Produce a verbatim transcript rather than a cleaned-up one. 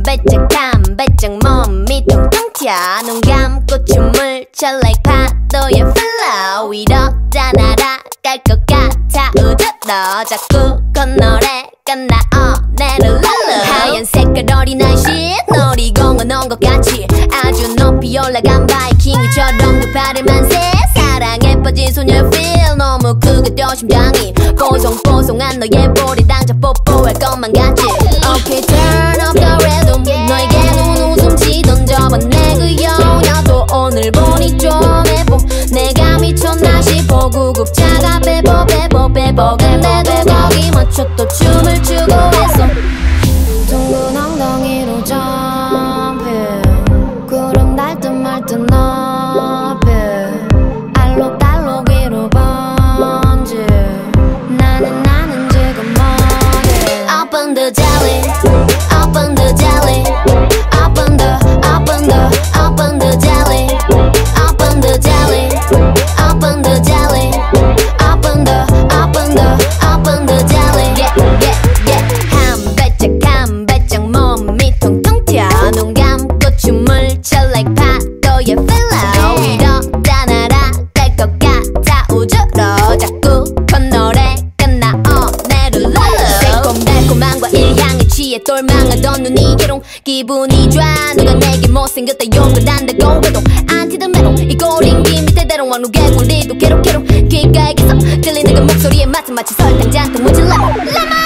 배짝한 배짝 몸이 통통 튀어 눈 감고 춤을 춰 like 파도의 flow 이러다 날아갈 것 같아 우주로 자꾸 건너래 끝나 어내를 룰루 하얀 색깔 어린아이 신 놀이공원 온 것 같이 아주 높이 올라간 바이킹처럼 두 팔을 만세 사랑에 빠진 소녀 feel 너무 크게 뛰어 심장이 뽀송뽀송한 너의 볼에 당장 뽀뽀할 것만 같지 Okay turn up the rhythm 너에게 눈 웃음치 던져봐 내 그 여녀도 오늘 보니 좀 해보 내가 미쳤나 싶어 구급차가 빼보 빼보 빼보 근데도 거기 맞춰 또 춤을 추고 있어 둥근 엉덩이로 점프 구름 날 듯 말 듯 높이 알록달록 위로 번지 나는 나는 지금 뭐해 Up on the jelly Up on the jelly Up on the Up on the Up on the jelly Up on the jelly Up on the jelly Up on the Up on the Up on the jelly Yeah yeah yeah 한 발짝 한 발짝 몸이 통통 튀어 눈 감고 춤을 춰 like 파도의 flow 이러다 날아갈 것 같아 우주로 자꾸 건너래 끝나 어내를 룰루 새콤달콤한 과일 향에 취해 똘망하던 눈이 개롱 기분이 좋아 누가 내게 못생겼다 욕을 한다고 해도 안티드 메롱 이 꼬링기 밑에 대롱 왕룩의 굴리도 괴롭괴롭 귓가에 계속 들리는 그 목소리에 맞춰 마치 설탕 잔뜩 묻힌 레몬 레몬